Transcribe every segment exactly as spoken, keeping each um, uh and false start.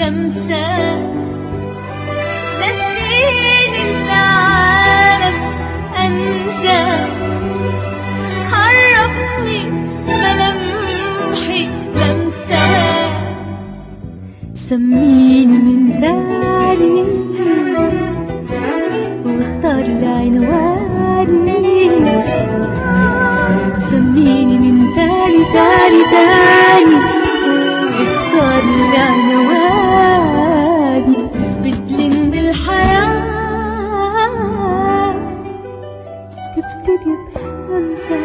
لمسة نسيني العالم أنسى، عرفني ملامحي لمسة، سميني من تاني واختار العنواني، سميني من تاني تاني تاني واختار العنواني، اثبت لي ان الحياة تبتدي بهمسة.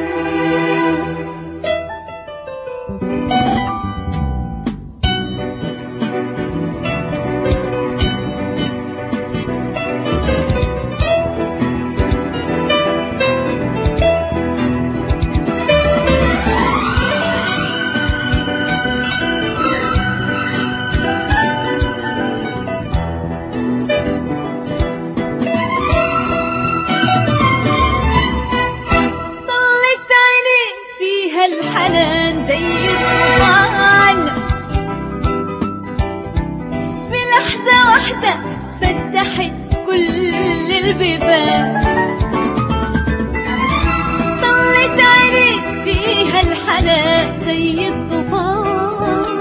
الحنان زي الطوفان، في لحظة واحدة فتحت كل البيبان، طلت عينيك فيها الحنان زي الطوفان،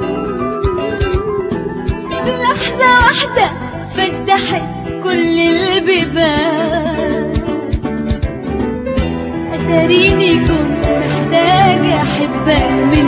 في لحظة واحدة فتحت كل البيبان، أتريني كنت محتاجة أحبك من